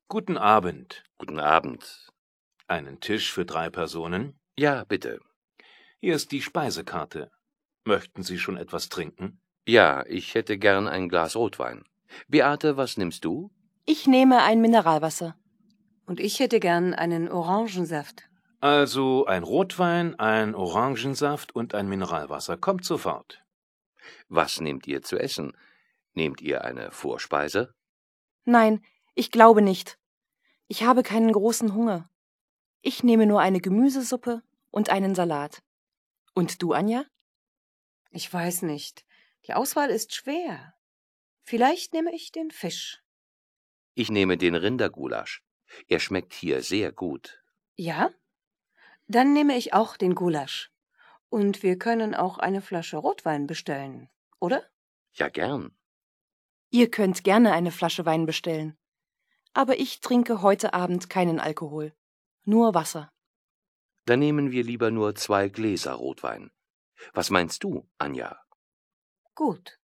Guten Abend. Guten Abend. Einen Tisch für 3 Personen? Ja, bitte. Hier ist die Speisekarte. Möchten Sie schon etwas trinken? Ja, ich hätte gern ein Glas Rotwein. Beate, was nimmst du? Ich nehme ein Mineralwasser. Und ich hätte gern einen Orangensaft. Also ein Rotwein, ein Orangensaft und ein Mineralwasser. Kommt sofort. Was nehmt ihr zu essen? Nehmt ihr eine Vorspeise? Nein, ich glaube nicht. Ich habe keinen großen Hunger. Ich nehme nur eine Gemüsesuppe und einen Salat. Und du, Anja? Ich weiß nicht. Die Auswahl ist schwer. Vielleicht nehme ich den Fisch. Ich nehme den Rindergulasch. Er schmeckt hier sehr gut. Ja? Dann nehme ich auch den Gulasch. Und wir können auch eine Flasche Rotwein bestellen, oder? Ja, gern. Ihr könnt gerne eine Flasche Wein bestellen. Aber ich trinke heute Abend keinen Alkohol. Nur Wasser. Dann nehmen wir lieber nur 2 Gläser Rotwein. Was meinst du, Anja? Gut.